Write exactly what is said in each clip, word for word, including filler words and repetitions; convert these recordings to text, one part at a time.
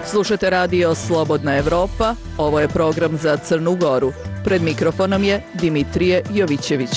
Slušate radio Slobodna Evropa, ovo je program za Crnu Goru. Pred mikrofonom je Dimitrije Jovićević.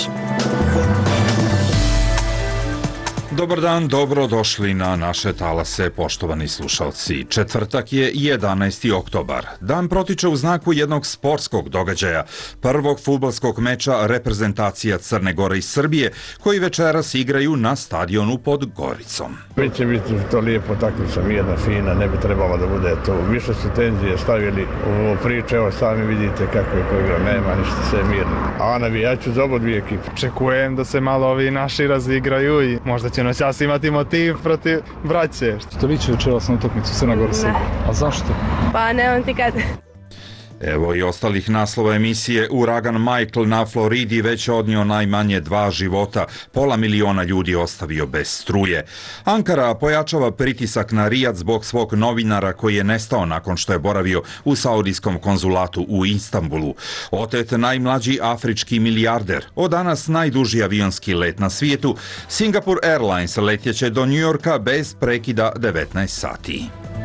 Dobar dan, dobro došli na naše talase, poštovani slušalci. Četvrtak je jedanaesti oktobar. Dan protiče u znaku jednog sportskog događaja, prvog fudbalskog meča reprezentacija Crne Gore i Srbije, koji večeras igraju na stadionu pod Goricom. Biće biti to lijepo takmica, mirna, fina, ne bi trebalo da bude to. Više su tenzije stavili u ovo priče, evo sami vidite kako je ko igra, nema ništa, sve mirno. A navijaću za obo dvije ekipe. Očekujem da se malo ovi naši razigraju i možda će noćas imati motiv protiv braće. Što liči večeras na utakmicu Crna Gora Srbija? A zašto? Pa nemam ti kad. Evo i ostalih naslova emisije. Uragan Michael na Floridi već odnio najmanje dva života. Pola miliona ljudi ostavio bez struje. Ankara pojačava pritisak na Rijad zbog svog novinara koji je nestao nakon što je boravio u saudijskom konzulatu u Istanbulu. Otet najmlađi afrički milijarder. Od danas najduži avionski let na svijetu. Singapore Airlines letjeće do Njujorka bez prekida devetnaest sati.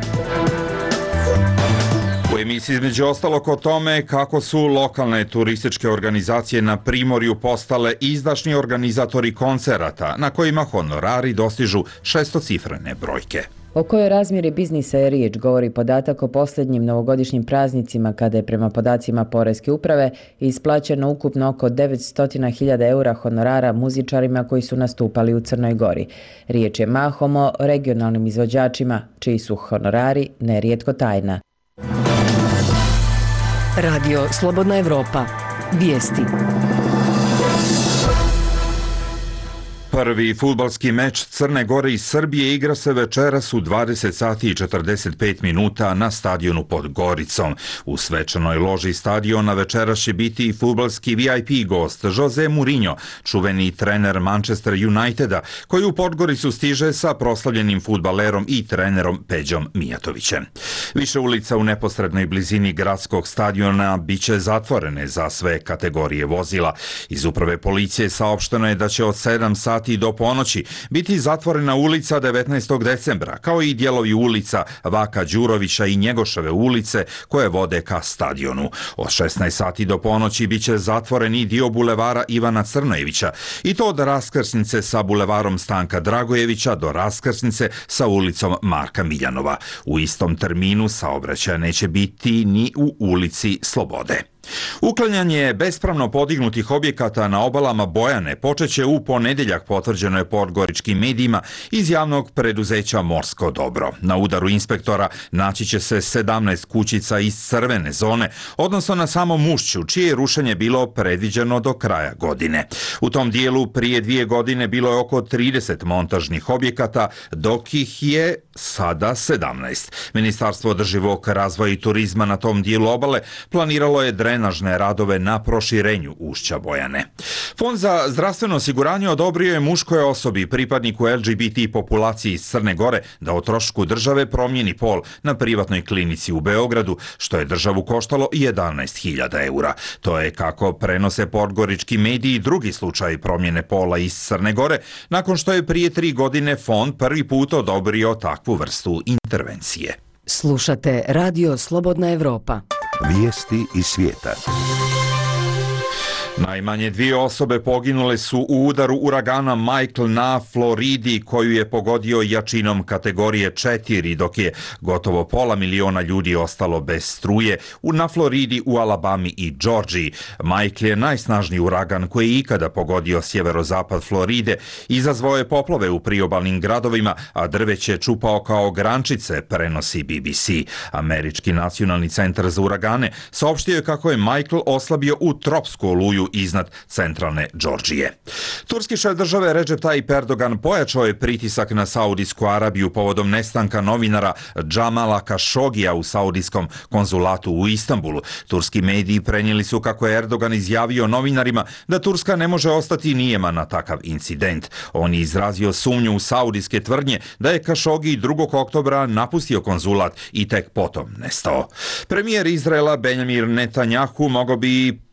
U emisiji između ostalog o tome kako su lokalne turističke organizacije na Primorju postale izdašni organizatori koncerata na kojima honorari dostižu šestocifrene brojke. O kojoj razmjeri biznisa je riječ govori podatak o posljednjim novogodišnjim praznicima kada je prema podacima Poreske uprave isplaćeno ukupno oko devetsto hiljada eura honorara muzičarima koji su nastupali u Crnoj Gori. Riječ je mahom o regionalnim izvođačima čiji su honorari nerijetko tajna. Radio Slobodna Evropa. Vijesti. Prvi fudbalski meč Crne Gore i Srbije igra se večeras u dvadeset sati i četrdeset pet minuta na stadionu pod Goricom. U svečanoj loži stadiona večeras će biti i fudbalski V I P gost Jose Mourinho, čuveni trener Manchester Uniteda, koji u Podgoricu stiže sa proslavljenim fudbalerom i trenerom Peđom Mijatovićem. Više ulica u neposrednoj blizini gradskog stadiona biće zatvorene za sve kategorije vozila. Iz uprave policije saopšteno je da će od sedam sati i do ponoći biti zatvorena ulica devetnaestog decembra, kao i dijelovi ulica Vaka Đurovića i Njegoševe ulice koje vode ka stadionu. Od šesnaest sati do ponoći biće zatvoren i dio bulevara Ivana Crnojevića, i to od raskrsnice sa bulevarom Stanka Dragojevića do raskrsnice sa ulicom Marka Miljanova. U istom terminu saobraćaja neće biti ni u ulici Slobode. Uklanjanje bespravno podignutih objekata na obalama Bojane počeće u ponedjeljak, potvrđeno je podgoričkim medijima iz javnog preduzeća Morsko dobro. Na udaru inspektora naći će se sedamnaest kućica iz crvene zone, odnosno na samom ušću, čije je rušenje bilo predviđeno do kraja godine. U tom dijelu prije dvije godine bilo je oko trideset montažnih objekata, dok ih je sada sedamnaest. Ministarstvo održivog razvoja i turizma na tom dijelu obale planiralo je drenažne radove na proširenju ušća Bojane. Fond za zdravstveno osiguranje odobrio je muškoj osobi, pripadniku L G B T populaciji iz Crne Gore, da o trošku države promijeni pol na privatnoj klinici u Beogradu, što je državu koštalo jedanaest hiljada eura. To je, kako prenose podgorički mediji, i drugi slučaj promjene pola iz Crne Gore, nakon što je prije tri godine fond prvi put odobrio takvu vrstu intervencije. Slušate Radio Slobodna Evropa. Vijesti iz svijeta. Najmanje dvije osobe poginule su u udaru uragana Michael na Floridi, koju je pogodio jačinom kategorije četiri, dok je gotovo pola miliona ljudi ostalo bez struje na Floridi, u Alabami i Džordžiji. Michael je najsnažniji uragan koji je ikada pogodio sjeverozapad Floride, izazvao je poplove u priobalnim gradovima, a drveće je čupao kao grančice, prenosi B B C. Američki nacionalni centar za uragane saopštio je kako je Michael oslabio u tropsku oluju iznad centralne Džordžije. Turski šef države Recep Tayyip Erdogan pojačao je pritisak na Saudijsku Arabiju povodom nestanka novinara Džamala Kašogija u saudijskom konzulatu u Istanbulu. Turski mediji prenijeli su kako je Erdogan izjavio novinarima da Turska ne može ostati nijema na takav incident. On je izrazio sumnju u saudijske tvrdnje da je Kašogi drugog oktobra napustio konzulat i tek potom nestao. Premijer Izraela Benjamin Netanjahu mogao bi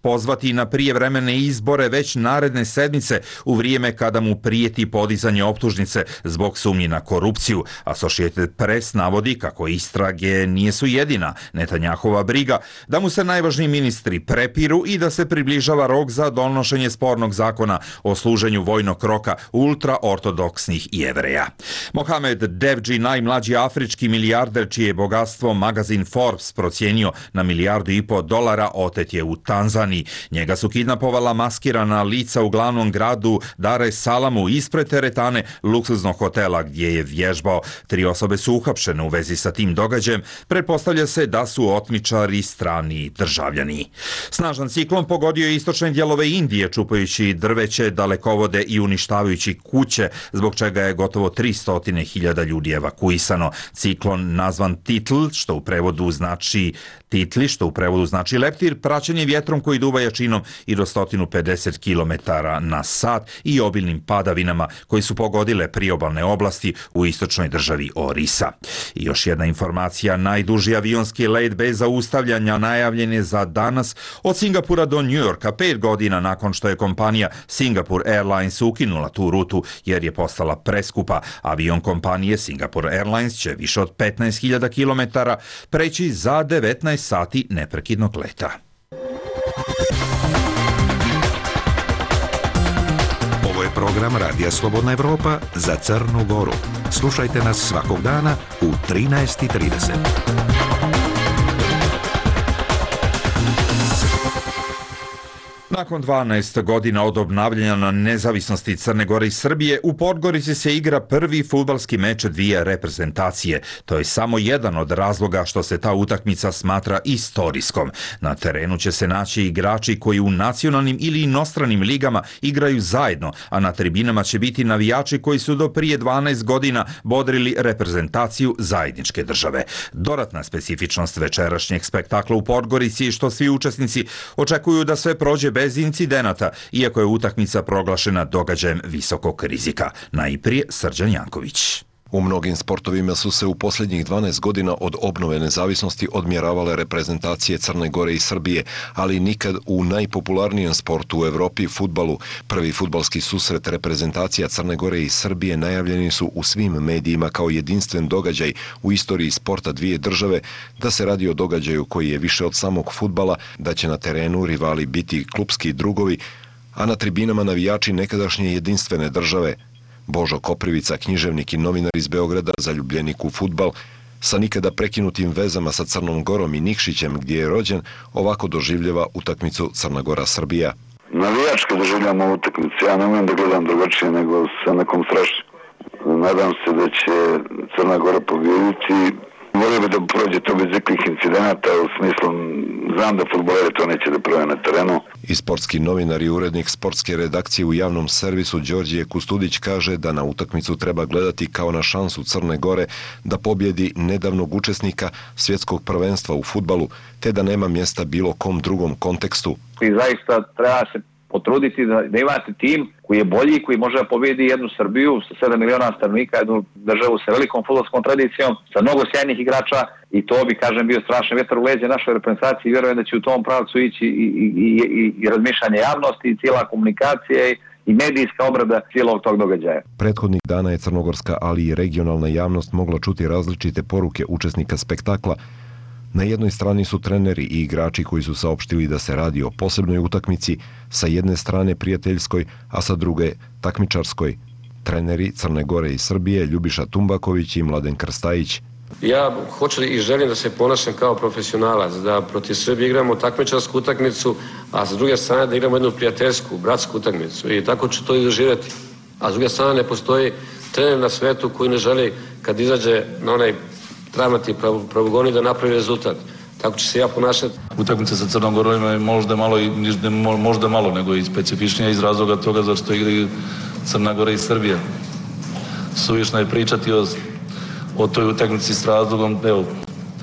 pozvati na prijevremene izbore već naredne sedmice u vrijeme kada mu prijeti podizanje optužnice zbog sumnji na korupciju. Associated Press navodi kako istrage nisu jedina Netanjahova briga, da mu se najvažniji ministri prepiru i da se približava rok za donošenje spornog zakona o služenju vojnog roka ultraortodoksnih Jevreja. Mohamed Devji, najmlađi afrički milijarder čije bogatstvo magazin Forbes procijenio na milijardu i po dolara, otet je u Tanzaniji. Njega su kidnapovala maskirana lica u glavnom gradu Dar es Salamu ispred teretane luksuznog hotela gdje je vježbao. Tri osobe su uhapšene u vezi sa tim događajem. Pretpostavlja se da su otmičari strani državljani. Snažan ciklon pogodio je istočne dijelove Indije, čupajući drveće, dalekovode i uništavajući kuće, zbog čega je gotovo tristo hiljada ljudi evakuisano. Ciklon nazvan Titl, što u prevodu znači Titli, što u prevodu znači leptir, praćen je vjetrom koji duva jačinom i do sto pedeset kilometara na sat i obilnim padavinama koji su pogodile priobalne oblasti u istočnoj državi Orisa. I još jedna informacija, najduži avionski let bez zaustavljanja najavljen je za danas od Singapura do New Yorka, pet godina nakon što je kompanija Singapore Airlines ukinula tu rutu jer je postala preskupa. Avion kompanije Singapore Airlines će više od petnaest hiljada kilometara preći za devetnaest sati neprekidnog leta. Ovo je program Radija Slobodna Evropa za Crnu Goru. Slušajte nas svakog dana u trinaest i trideset. Nakon dvanaest godina od obnavljanja nezavisnosti Crne Gore i Srbije, u Podgorici se igra prvi fudbalski meč dvije reprezentacije. To je samo jedan od razloga što se ta utakmica smatra istorijskom. Na terenu će se naći igrači koji u nacionalnim ili inostranim ligama igraju zajedno, a na tribinama će biti navijači koji su do prije dvanaest godina bodrili reprezentaciju zajedničke države. Dodatna specifičnost večerašnjeg spektakla u Podgorici je što svi učesnici očekuju da sve prođe bez bez incidenata, iako je utakmica proglašena događajem visokog rizika. Najprije Srđan Janković. U mnogim sportovima su se u posljednjih dvanaest godina od obnove nezavisnosti odmjeravale reprezentacije Crne Gore i Srbije, ali nikad u najpopularnijem sportu u Evropi, fudbalu. Prvi fudbalski susret reprezentacija Crne Gore i Srbije najavljeni su u svim medijima kao jedinstven događaj u istoriji sporta dvije države, da se radi o događaju koji je više od samog fudbala, da će na terenu rivali biti klupski drugovi, a na tribinama navijači nekadašnje jedinstvene države. Božo Koprivica, književnik i novinar iz Beograda, zaljubljenik u fudbal, sa nikada prekinutim vezama sa Crnom Gorom i Nikšićem gdje je rođen, ovako doživljava utakmicu Crna Gora-Srbija. Navijački doživljam ovu utakmicu, ja ne umem da gledam drugačije nego sa nekom strašću. Nadam se da će Crna Gora pobijediti. Volio bi da prođe to bez ikakvih incidenata, u smislu znam da fudbaleri to neće da prave na terenu. I sportski novinar i urednik sportske redakcije u javnom servisu Đorđije Kustudić kaže da na utakmicu treba gledati kao na šansu Crne Gore da pobjedi nedavnog učesnika svjetskog prvenstva u fudbalu, te da nema mjesta bilo kom drugom kontekstu. I zaista treba se potruditi da, da imate tim koji je bolji, koji može da pobjedi jednu Srbiju sa sedam miliona stanovnika, jednu državu sa velikom fudbalskom tradicijom, sa mnogo sjajnih igrača, i to bi, kažem, bio strašan vjetar u leđe našoj reprezentaciji i vjerujem da će u tom pravcu ići i, i, i, i razmišljanje javnosti, i cijela komunikacija i, i medijska obrada cijelog tog događaja. Prethodnih dana je crnogorska, ali i regionalna javnost mogla čuti različite poruke učesnika spektakla. Na jednoj strani su treneri i igrači koji su saopštili da se radi o posebnoj utakmici, sa jedne strane prijateljskoj, a sa druge takmičarskoj. Treneri Crne Gore i Srbije Ljubiša Tumbaković i Mladen Krstajić. Ja hoću i želim da se ponašam kao profesionalac, da protiv Srbije igramo takmičarsku utakmicu, a sa druge strane da igramo jednu prijateljsku, bratsku utakmicu, i tako ću to i doživjeti. A s druge strane ne postoji trener na svetu koji ne želi kad izađe na onaj travnati pravogoni da napravi rezultat. Tako će se ja ponašati. Utakmica sa Crnom Gorom je možda malo, možda malo nego i specifičnija iz razloga toga zašto igraju Crna Gora i Srbija. Suvišno je pričati o, o toj utakmici s razlogom, evo,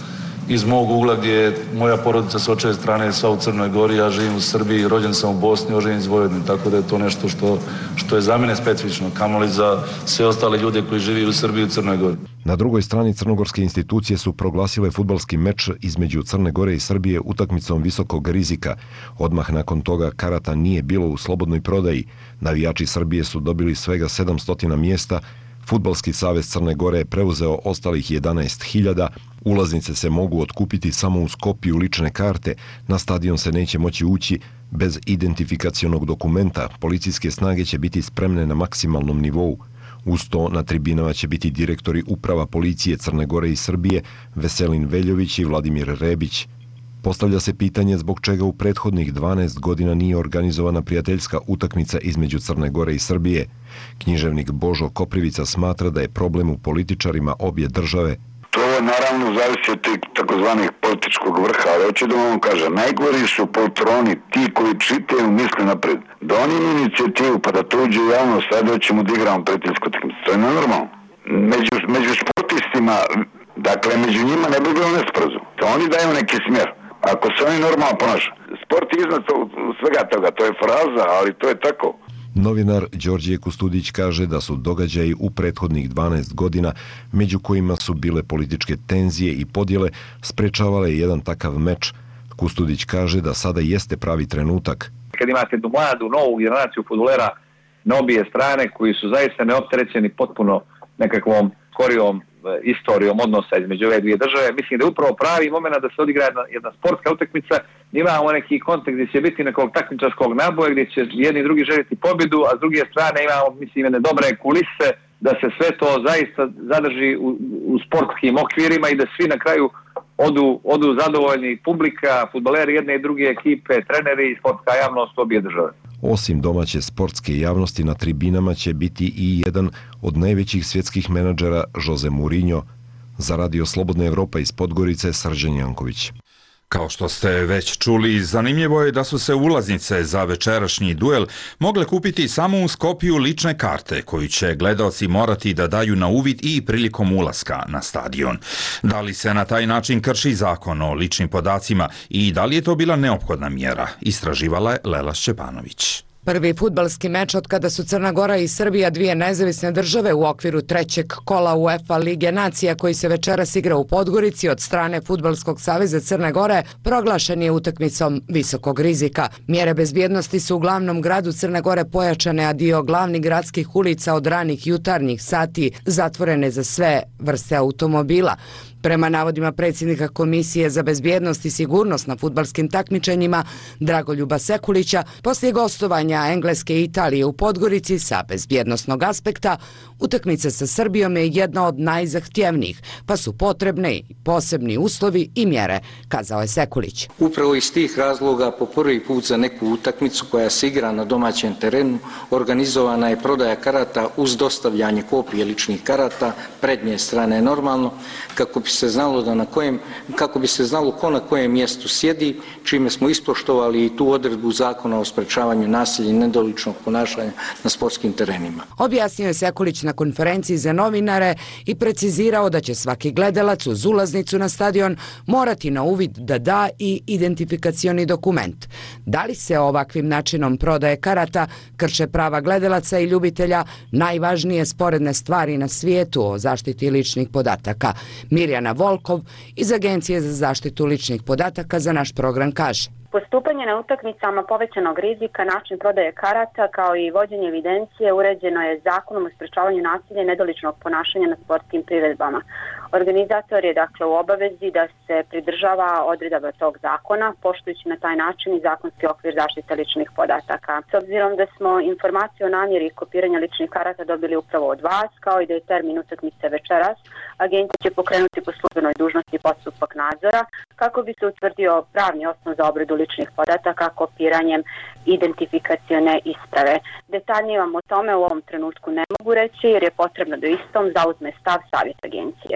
iz mog ugla gdje je moja porodica s očeve strane sva u Crnoj Gori, ja živim u Srbiji, rođen sam u Bosni, oženjen iz Vojvodine, tako da je to nešto što, što je za mene specifično, kamoli za sve ostale ljude koji žive u Srbiji i u Crnoj Gori. Na drugoj strani crnogorske institucije su proglasile fudbalski meč između Crne Gore i Srbije utakmicom visokog rizika. Odmah nakon toga karata nije bilo u slobodnoj prodaji. Navijači Srbije su dobili svega sedamsto mjesta. Fudbalski savez Crne Gore je preuzeo ostalih jedanaest hiljada. Ulaznice se mogu otkupiti samo uz kopiju lične karte. Na stadion se neće moći ući bez identifikacionog dokumenta. Policijske snage će biti spremne na maksimalnom nivou. Uz to na tribinama će biti direktori uprava policije Crne Gore i Srbije Veselin Veljović i Vladimir Rebić. Postavlja se pitanje zbog čega u prethodnih dvanaest godina nije organizovana prijateljska utakmica između Crne Gore i Srbije. Književnik Božo Koprivica smatra da je problem u političarima obje države. To naravno zavisi od tih takozvanih političkog vrha, ali hoću da vam kažem, najgori su poltroni, ti koji čitaju misle napred. Da oni imaju inicijativu pa da to uđe u javnost, sada ćemo da igramo prijateljsku utakmicu. To je nenormalno. Među, među sportistima, dakle, među njima ne bi bilo nesporazum. To oni daju neki smjer. Ako se oni normalno ponašaju. Sport je iznad svega toga, to je fraza, ali to je tako. Novinar Đorđe Kustudić kaže da su događaji u prethodnih dvanaest godina, među kojima su bile političke tenzije i podjele, sprečavale jedan takav meč. Kustudić kaže da sada jeste pravi trenutak. Kad imate tu mladu, novu generaciju fudbalera na obje strane koji su zaista neopterećeni potpuno nekakvom skorijom istorijom odnosa između ove dvije države, mislim da je upravo pravi moment da se odigra jedna, jedna sportska utakmica. Imamo neki kontekst gdje će biti nekog takmičarskog naboja gdje će jedni i drugi željeti pobjedu, a s druge strane imamo, mislim, jedne dobre kulise da se sve to zaista zadrži u, u sportskim okvirima i da svi na kraju odu, odu zadovoljni, publika, fudbaleri jedne i druge ekipe, treneri i sportska javnost obje države. Osim domaće sportske javnosti, na tribinama će biti i jedan od najvećih svjetskih menadžera Jose Mourinho. Za Radio Slobodna Evropa iz Podgorice, Srđan Janković. Kao što ste već čuli, zanimljivo je da su se ulaznice za večerašnji duel mogle kupiti samo uz kopiju lične karte, koju će gledaoci morati da daju na uvid i prilikom ulaska na stadion. Da li se na taj način krši zakon o ličnim podacima i da li je to bila neophodna mjera, istraživala je Lela Šćepanović. Prvi fudbalski meč od kada su Crna Gora i Srbija, dvije nezavisne države, u okviru trećeg kola UEFA Lige nacija koji se večeras igra u Podgorici od strane Fudbalskog saveza Crne Gore, proglašen je utakmicom visokog rizika. Mjere bezbjednosti su u glavnom gradu Crne Gore pojačane, a dio glavnih gradskih ulica od ranih jutarnjih sati zatvorene za sve vrste automobila. Prema navodima predsjednika Komisije za bezbjednost i sigurnost na fudbalskim takmičenjima Dragoljuba Sekulića, poslije gostovanja Engleske i Italije u Podgorici sa bezbjednosnog aspekta, utakmica sa Srbijom je jedna od najzahtjevnijih, pa su potrebne i posebni uslovi i mjere, kazao je Sekulić. Upravo iz tih razloga po prvi put za neku utakmicu koja se igra na domaćem terenu organizovana je prodaja karata uz dostavljanje kopije ličnih karata, prednje strane normalno, kako bi se znalo da na kojem, kako bi se znalo ko na kojem mjestu sjedi, čime smo ispoštovali i tu odredbu zakona o sprečavanju nasilja i nedoličnog ponašanja na sportskim terenima. Objasnio je Sekulić na konferenciji za novinare i precizirao da će svaki gledalac uz ulaznicu na stadion morati na uvid da da i identifikacioni dokument. Da li se ovakvim načinom prodaje karata krše prava gledalaca i ljubitelja najvažnije sporedne stvari na svijetu o zaštiti ličnih podataka? Mirjana Volkov iz Agencije za zaštitu ličnih podataka za naš program kaže. Postupanje na utakmicama povećanog rizika, način prodaje karata kao i vođenje evidencije uređeno je Zakonom o sprečavanju nasilja i nedoličnog ponašanja na sportskim priredbama. Organizator je dakle u obavezi da se pridržava odredaba tog zakona, poštujući na taj način i zakonski okvir zaštite ličnih podataka. S obzirom da smo informaciju o namjeri kopiranja ličnih karata dobili upravo od vas, kao i da je termin utakmice večeras, agencija će pokrenuti po službenoj dužnosti postupak nadzora kako bi se utvrdio pravni osnov za obradu ličnih podataka kopiranjem identifikacione isprave. Detaljnije vam o tome u ovom trenutku ne mogu reći jer je potrebno da istom zauzme stav savjet agencije.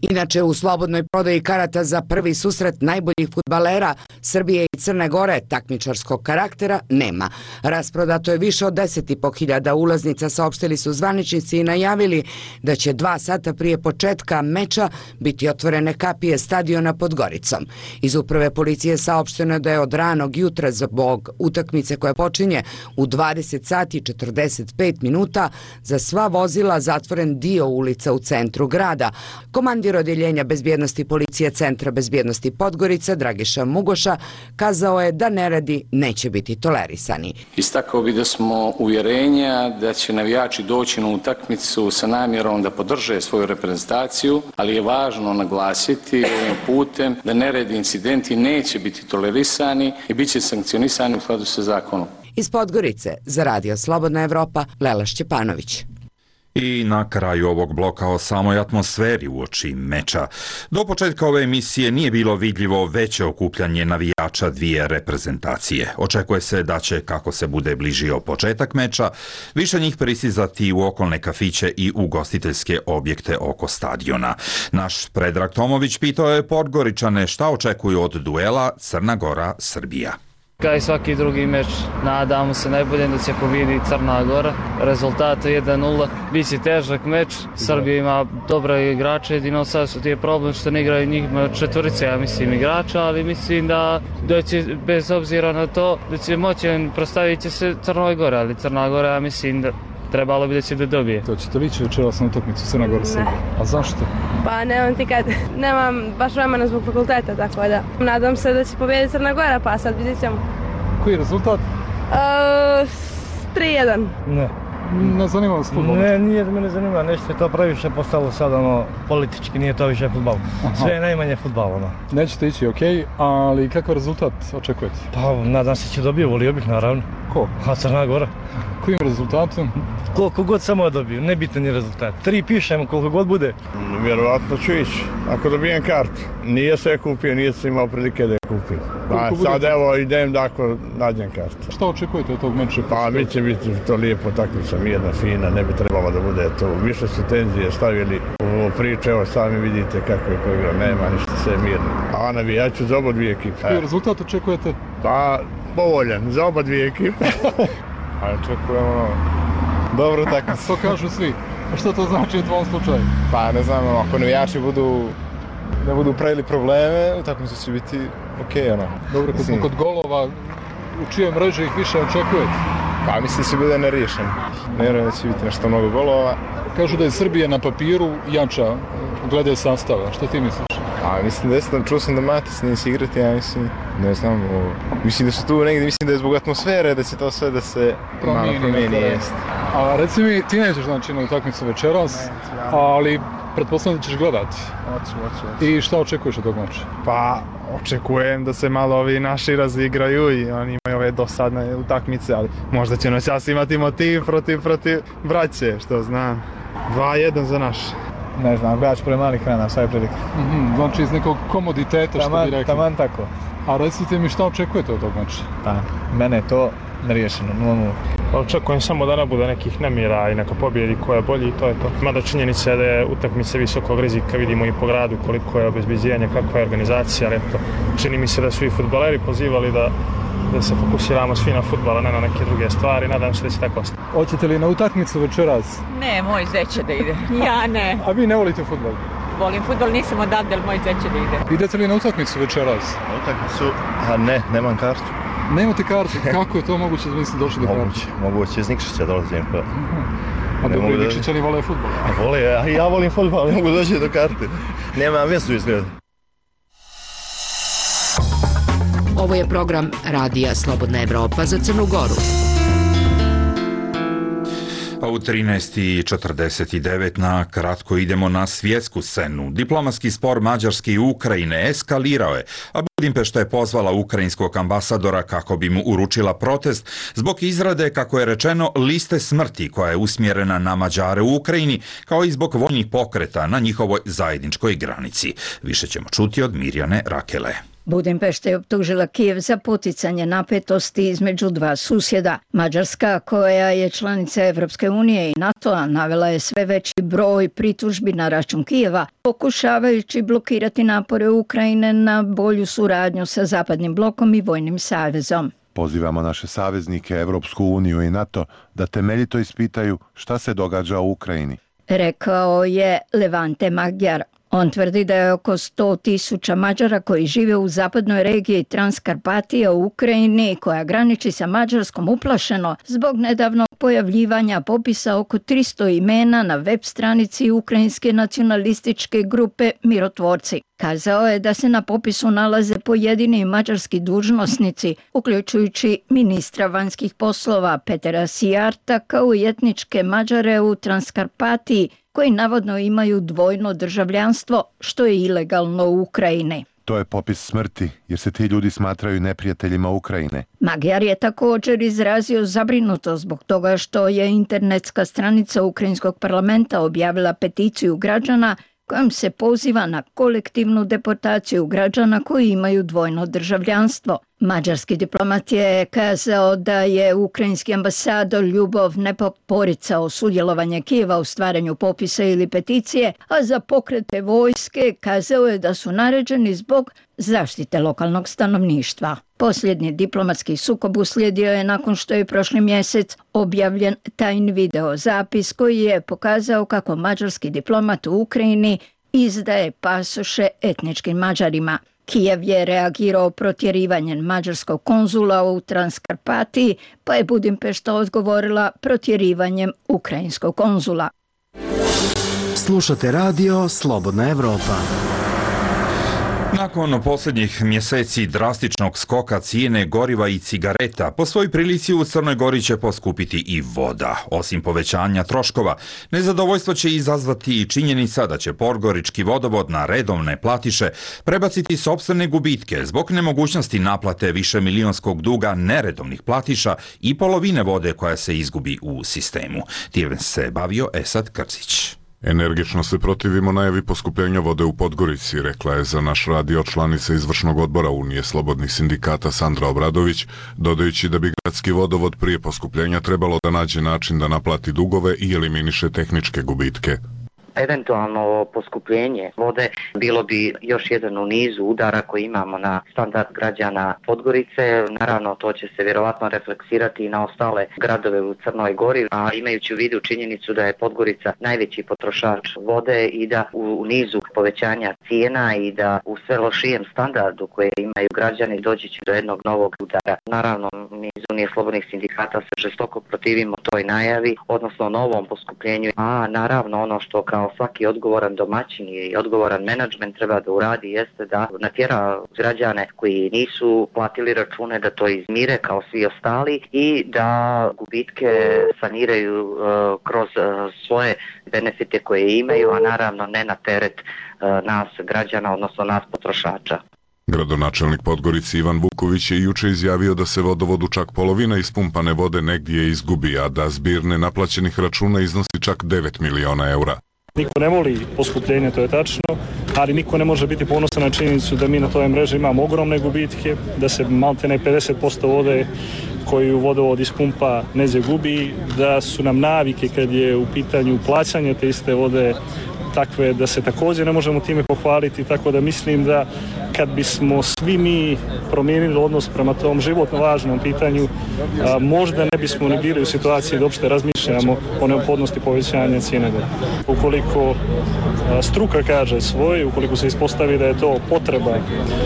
Inače, u slobodnoj prodaji karata za prvi susret najboljih fudbalera Srbije i Crne Gore takmičarskog karaktera nema. Rasprodato je više od deset i po hiljada ulaznica, saopštili su zvaničnici i najavili da će dva sata prije početka meča biti otvorene kapije stadiona pod Goricom. Iz uprave policije saopšteno je da je od ranog jutra zbog utakmice koja počinje u dvadeset sati i četrdeset pet minuta za sva vozila zatvoren dio ulica u centru grada. Komandir odjeljenja bezbjednosti policije Centra bezbjednosti Podgorica Dragiša Mugoša kazao je da neredi neće biti tolerisani. Istakao bi da smo uvjerenja da će navijači doći na utakmicu sa namjerom da podrže svoju reprezentaciju, ali je važno naglasiti ovim putem da neredi incidenti neće biti tolerisani i bit će sankcionisani u skladu sa zakonom. Iz Podgorice za Radio Slobodna Evropa, Lela Šćepanović. I na kraju ovog bloka o samoj atmosferi uoči meča. Do početka ove emisije nije bilo vidljivo veće okupljanje navijača dvije reprezentacije. Očekuje se da će, kako se bude bližio početak meča, više njih pristizati u okolne kafiće i ugostiteljske objekte oko stadiona. Naš Predrag Tomović pitao je Podgoričane šta očekuju od duela Crna Gora-Srbija. Kao i svaki drugi meč, nadamo se najbolje da će pobedi Crna Gora. Rezultat jedan nula. Biće težak meč, Srbija ima dobre igrače, jedino sad su ti je problem što ne igraju njih četvorice, ja mislim, igrača, ali mislim da, da će, bez obzira na to, da će moći prostaviti se Crnoj Gora, ali Crna Gora, ja mislim da trebalo bi da će da dobije. To ćete lići večeras na utakmicu Crna Gora Srbija. A zašto? Pa nemam ti kad, nemam baš vremena zbog fakulteta, tako da nadam se da će pobediti Crna Gora, pa sad vidjet ćemo. Koji je rezultat? Uh, tri jedan. Ne. Ne zanima vas futbol? Ne, nije da me ne zanima, nešto je to previše postalo sad ono, politički, nije to više futbol. Sve je najmanje futbol, ono. Nećete ići, okej, okay, ali kakav rezultat očekujete? Pa, nadam se će dobiju, volio bih, naravno. Ko? A Crna Gora. Kojim rezultatom? Koliko god samo dobiju, ne bitan je rezultat. Tri pišemo, koliko god bude. Vjerovatno ću ići, ako dobijem kartu. Nije se kupio, nije se imao prilike da je kupio. Pa sad evo idem da ako nađem kartu. Šta očekujete od tog meča? Pa mi će biti to lijepo takmica, mirna, fina, ne bi trebalo da bude to. Više su tenzije stavili u priče, evo sami vidite kako je ko igra, nema ništa, sve mirno. A navijaću za oba dvije ekipe. Koji rezultat očekujete? Pa povoljan, za oba dvije ekipe. A očekujemo dobro utakmicu. To kažu svi. A što to znači u tvom slučaju? Pa ne znam, ako navijači budu, ne budu pravili probleme, utakmica će biti okej, okay, ono. Dobro, kad smo kod golova, u čije mreže ih više očekujete? Pa mislim da će bude neriješen. Ne vjerujem da će biti nešto mnogo golova. Kažu da je Srbija na papiru jača glede sastava. Šta ti misliš? A mislim da sam, čuo sam da Matic neće igrati, ja mislim, ne znam, o, mislim da su tu negdje, mislim da je zbog atmosfere da će to sve da se promijeni, malo promijeni, jest. A reci mi, ti nećeš znači na utakmicu večeras, ali pretpostavljam da ćeš gledati. Oću, oću, oću. I šta očekuješ od tog meča? Pa, očekujem da se malo ovi naši razigraju i oni imaju ove dosadne utakmice, ali možda će noćas imati motiv protiv, protiv braće, što znam. dva jedan za naš. Ne znam, gledač pre malih vremena, sve je prilike. Mm-hmm, znači iz nekog komoditeta, što bi rekli. Taman tako. A recite mi šta očekujete od tog meča? Pa, mene je to neriješeno, nula nula. Očekujem samo da ne bude nekih nemira i neka pobjedi ko je bolji i to je to. Mada činjenica je da je utakmice visokog rizika, vidimo i po gradu koliko je obezbeđenje, kakva je organizacija, ali eto, čini mi se da su i fudbaleri pozivali da da se fokusiramo svi na fudbal, a ne na neke druge stvari. Nadam se da će tako ostati. Hoćete li na utakmicu večeras? Ne, moj zet će da ide. Ja ne. A vi ne volite fudbal? Volim fudbal, nisam odavde, ali moj zet će da ide. Idete li na utakmicu večeras? Na utakmicu? A ne, nemam kartu. Nemate kartu? Kako je to moguće da niste došli do kartu? Moguće, moguće, iz Nikšića dolazim. Pa. A dobro, i Nikšićani vole fudbal? A vole, a ja volim fudbal, ne mogu doći do karte. Nemam vezu izgleda. Ovo je program Radija Slobodna Evropa za Crnu Goru. A u trinaest i četrdeset devet na kratko idemo na svjetsku scenu. Diplomatski spor Mađarske i Ukrajine eskalirao je, a Budimpešta je pozvala ukrajinskog ambasadora kako bi mu uručila protest zbog izrade, kako je rečeno, liste smrti koja je usmjerena na Mađare u Ukrajini, kao i zbog vojnih pokreta na njihovoj zajedničkoj granici. Više ćemo čuti od Mirjane Rakele. Budimpešta je optužila Kijev za poticanje napetosti između dva susjeda. Mađarska, koja je članica Evropske unije i NATO-a, navela je sve veći broj pritužbi na račun Kijeva, pokušavajući blokirati napore Ukrajine na bolju suradnju sa Zapadnim blokom i Vojnim savezom. Pozivamo naše saveznike, Evropsku uniju i NATO da temeljito ispitaju šta se događa u Ukrajini, rekao je Levante Magyar. On tvrdi da je oko sto tisuća Mađara koji žive u zapadnoj regiji Transkarpatija u Ukrajini, koja graniči sa Mađarskom, uplašeno zbog nedavnog pojavljivanja popisa oko tristo imena na web stranici ukrajinske nacionalističke grupe Mirotvorci. Kazao je da se na popisu nalaze pojedini mađarski dužnosnici, uključujući ministra vanjskih poslova Petera Sijarta, kao i etničke Mađare u Transkarpatiji, koji navodno imaju dvojno državljanstvo, što je ilegalno u Ukrajini. To je popis smrti, jer se ti ljudi smatraju neprijateljima Ukrajine. Magyar je također izrazio zabrinutost zbog toga što je internetska stranica Ukrajinskog parlamenta objavila peticiju građana kojom se poziva na kolektivnu deportaciju građana koji imaju dvojno državljanstvo. Mađarski diplomat je kazao da je ukrajinski ambasador Ljubov Nepop poricao sudjelovanje Kijeva u stvaranju popisa ili peticije, a za pokrete vojske kazao je da su naređeni zbog zaštite lokalnog stanovništva. Posljednji diplomatski sukob uslijedio je nakon što je prošli mjesec objavljen tajni video zapis koji je pokazao kako mađarski diplomat u Ukrajini izdaje pasoše etničkim Mađarima. Kijev je reagirao protjerivanjem mađarskog konzula u Transkarpatiji, pa je Budimpešta odgovorila protjerivanjem ukrajinskog konzula. Slušate radio Slobodna Evropa. Nakon posljednjih mjeseci drastičnog skoka cijene goriva i cigareta, po svoj prilici u Crnoj Gori će poskupiti i voda. Osim povećanja troškova, nezadovoljstvo će izazvati i činjenica da će Podgorički vodovod na redovne platiše prebaciti sopstvene gubitke zbog nemogućnosti naplate višemilijonskog duga neredovnih platiša i polovine vode koja se izgubi u sistemu. Time se bavio Esad Krcić. Energično se protivimo najavi poskupljenja vode u Podgorici, rekla je za naš radio članica izvršnog odbora Unije slobodnih sindikata Sandra Obradović, dodajući da bi gradski vodovod prije poskupljenja trebalo da nađe način da naplati dugove i eliminiše tehničke gubitke. Eventualno poskupljenje vode bilo bi još jedan u nizu udara koji imamo na standard građana Podgorice. Naravno, to će se vjerovatno refleksirati i na ostale gradove u Crnoj Gori, a imajući u vidu činjenicu da je Podgorica najveći potrošač vode i da u, u nizu povećanja cijena i da u sve lošijem standardu koje imaju građani doći će do jednog novog udara. Naravno, mi iz Unije slobodnih sindikata se žestoko protivimo toj najavi, odnosno novom poskupljenju, a naravno ono što kao svaki odgovoran domaćin i odgovoran menadžment treba da uradi jeste da natjera građane koji nisu platili račune da to izmire kao svi ostali i da gubitke saniraju uh, kroz uh, svoje benefite koje imaju, a naravno ne na teret uh, nas građana, odnosno nas potrošača. Gradonačelnik Podgorice Ivan Vuković je juče izjavio da se vodovodu čak polovina ispumpane vode negdje izgubi, a da zbir nenaplaćenih računa iznosi čak devet miliona eura. Niko ne voli poskupljenje, to je tačno, ali niko ne može biti ponosan na činjenicu da mi na toj mreži imamo ogromne gubitke, da se maltene pedeset posto vode koju vodovod ispumpa neđe gubi, da su nam navike kad je u pitanju plaćanja te iste vode takve da se također ne možemo time pohvaliti, tako da mislim da kad bismo svi mi promijenili odnos prema tom životno važnom pitanju, a, možda ne bismo ni bili u situaciji da uopšte razmišljamo o neophodnosti povećanja cijene vode. Ukoliko a, struka kaže svoje, ukoliko se ispostavi da je to potreba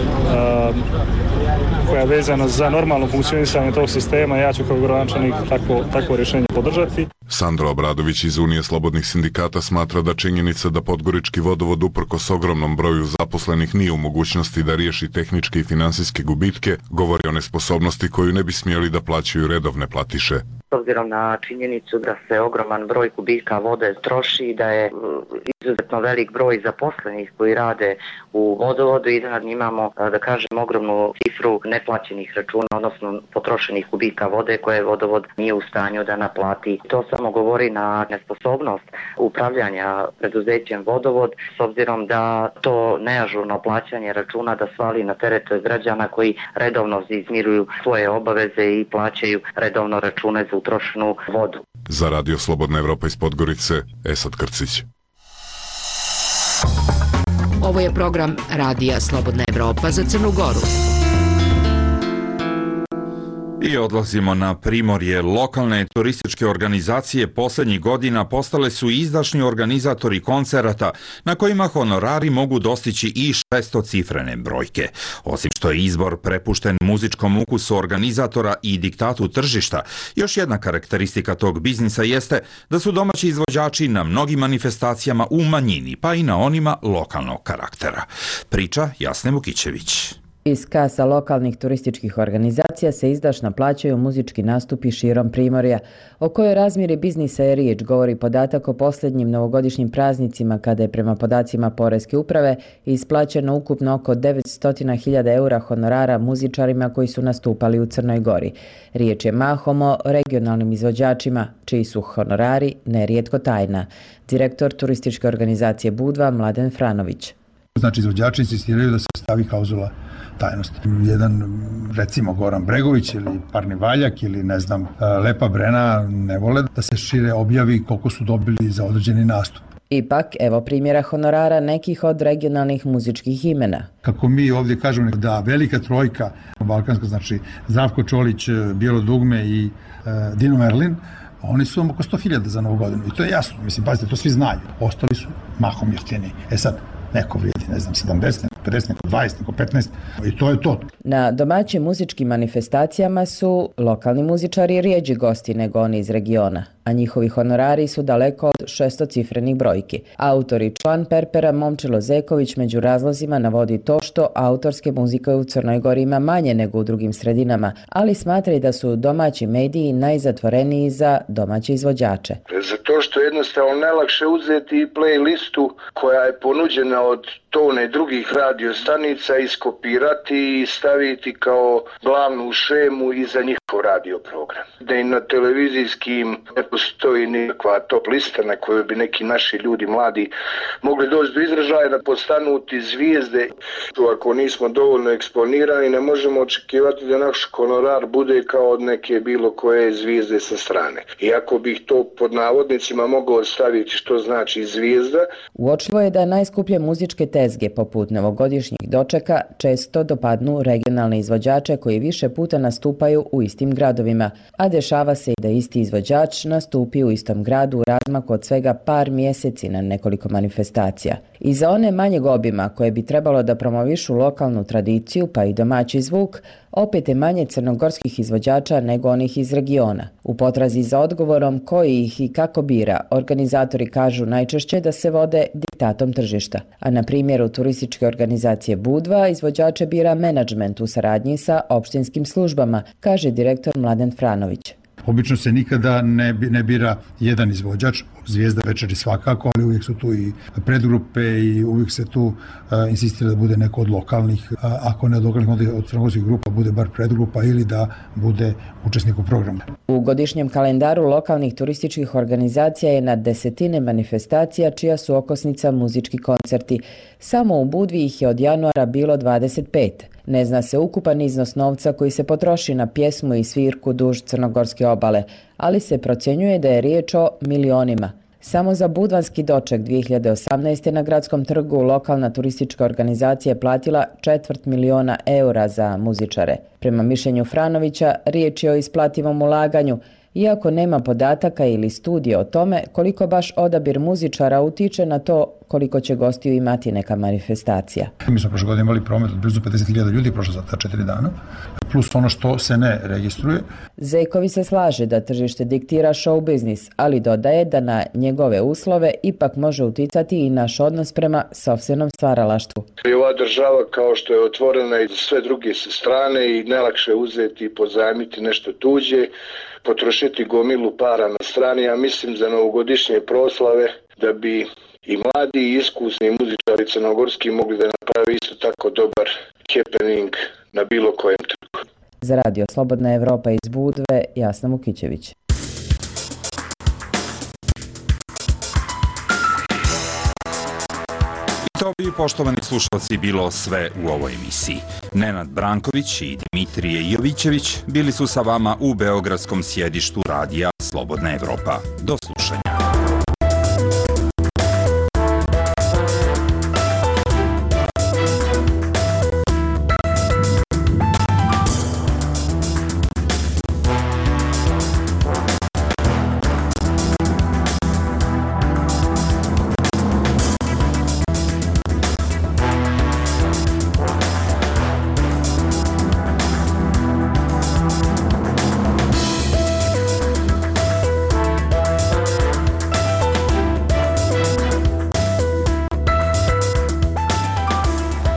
a, koja je vezana za normalno funkcionisanje tog sistema, ja ću kao gradonačelnik takvo, takvo rješenje podržati. Sandra Obradović iz Unije slobodnih sindikata smatra da činjenica da Podgorički vodovod uprkos ogromnom broju zaposlenih nije u mogućnosti da riješi tehničke i finansijske gubitke govori o nesposobnosti koju ne bi smjeli da plaćaju redovne platiše. s obzirom na činjenicu da se ogroman broj kubika vode troši, da je izuzetno velik broj zaposlenih koji rade u vodovodu i da imamo, da kažem, ogromnu cifru neplaćenih računa, odnosno potrošenih kubika vode koje vodovod nije u stanju da naplati. To samo govori na nesposobnost upravljanja preduzećem vodovod, s obzirom da to neažurno plaćanje računa da svali na teret građana koji redovno izmiruju svoje obaveze i plaćaju redovno račune za utrošenu vodu. Za Radio Slobodna Evropa iz Podgorice, Esad Krcić. Ovo je program Radija Slobodna Evropa za Crnu Goru. I odlazimo na Primorje. Lokalne turističke organizacije poslednjih godina postale su izdašni organizatori koncerata na kojima honorari mogu dostići i šestocifrene brojke. Osim što je izbor prepušten muzičkom ukusu organizatora i diktatu tržišta, još jedna karakteristika tog biznisa jeste da su domaći izvođači na mnogim manifestacijama u manjini, pa i na onima lokalnog karaktera. Priča Jasne Vukićević. Iz kasa lokalnih turističkih organizacija se izdašno plaćaju muzički nastupi širom Primorja. O kojoj razmjeri biznisa je riječ govori podatak o posljednjim novogodišnjim praznicima kada je prema podacima Poreske uprave isplaćeno ukupno oko devetsto hiljada eura honorara muzičarima koji su nastupali u Crnoj Gori. Riječ je mahom o regionalnim izvođačima, čiji su honorari nerijetko tajna. Direktor turističke organizacije Budva Mladen Franović. Znači, izvođači insistiraju da se stavi klauzula tajnosti. Jedan, recimo, Goran Bregović ili Parni Valjak ili, ne znam, Lepa Brena ne vole da se šire objavi koliko su dobili za određeni nastup. Ipak, evo primjera honorara nekih od regionalnih muzičkih imena. Kako mi ovdje kažemo da velika trojka balkanska, znači Zdravko Čolić, Bijelo dugme i e, Dino Merlin, oni su oko sto hiljada za novu godinu. I to je jasno. Mislim, pazite, to svi znaju. Ostali su mahom jeftini. E sad, neko vrijedi, ne znam, sedamdeset, neko pedeset, neko dvadeset, neko petnaest i to je to. Na domaćim muzičkim manifestacijama su lokalni muzičari rijeđi gosti nego oni iz regiona, a njihovi honorari su daleko od šestocifrenih brojki. Autor i član Perpera Momčilo Zeković među razlozima navodi to što autorske muzike u Crnoj Gori ima manje nego u drugim sredinama, ali smatra i da su domaći mediji najzatvoreniji za domaće izvođače. Zato što jednostavno najlakše uzeti playlistu koja je ponuđena od tone drugih radiostanica, iskopirati i staviti kao glavnu šemu i za njihov radio program. Da i na televizijskim ne postoji nikakva top lista na kojoj bi neki naši ljudi mladi mogli doći do izražaja da postanu ti zvijezde. Ako nismo dovoljno eksponirani, ne možemo očekivati da naš honorar bude kao od neke bilo koje zvijezde sa strane. Iako bih to pod navodnicima mogao staviti što znači zvijezda. Uočljivo je da najskuplje muzičke tezge poput novogodišnjih dočeka često dopadnu regionalne izvođače koji više puta nastupaju u istim gradovima, a dešava se i da isti izvođač nastupi u istom gradu u razmaku od svega par mjeseci na nekoliko manifestacija. I za one manjeg obima koje bi trebalo da promovišu lokalnu tradiciju pa i domaći zvuk, opet je manje crnogorskih izvođača nego onih iz regiona. U potrazi za odgovorom koji ih i kako bira, organizatori kažu najčešće da se vode diktatom tržišta. A na primjeru turističke organizacije Budva izvođače bira menadžment u saradnji sa opštinskim službama, kaže direktor Mladen Franović. Obično se nikada ne, ne bira jedan izvođač, zvijezda večeri svakako, ali uvijek su tu i predgrupe i uvijek se tu uh, insistira da bude neko od lokalnih, uh, ako ne od lokalnih, onda od crnogorskih grupa bude bar predgrupa ili da bude učesnik u programu. U godišnjem kalendaru lokalnih turističkih organizacija je na desetine manifestacija čija su okosnica muzički koncerti. Samo u Budvi ih je od januara bilo dvadeset pet. Ne zna se ukupan iznos novca koji se potroši na pjesmu i svirku duž crnogorske obale, ali se procjenjuje da je riječ o milionima. Samo za budvanski doček dvije hiljade osamnaeste. na Gradskom trgu lokalna turistička organizacija je platila četvrt miliona eura za muzičare. Prema mišljenju Franovića, riječ je o isplativom ulaganju, iako nema podataka ili studije o tome koliko baš odabir muzičara utiče na to koliko će gostiju imati neka manifestacija. Mi smo prošle godine imali promet od blizu pedeset hiljada ljudi prošle za ta četiri dana, plus ono što se ne registruje. Zekovi se slaže da tržište diktira show biznis, ali dodaje da na njegove uslove ipak može uticati i naš odnos prema sopstvenom stvaralaštvu. Ova država kao što je otvorena i sve druge strane i najlakše uzeti i pozajmiti nešto tuđe, potrošiti gomilu para na strani, ja mislim za novogodišnje proslave da bi i mladi i iskusni muzičari crnogorski mogli da napravi isto tako dobar happening na bilo kojem trgu. Za radio Slobodna Evropa iz Budve, Jasna Mukićević. To bi, poštovani slušalci, bilo sve u ovoj emisiji. Nenad Branković i Dimitrije Jovićević bili su sa vama u beogradskom sjedištu radija Slobodna Evropa. Do slušanja.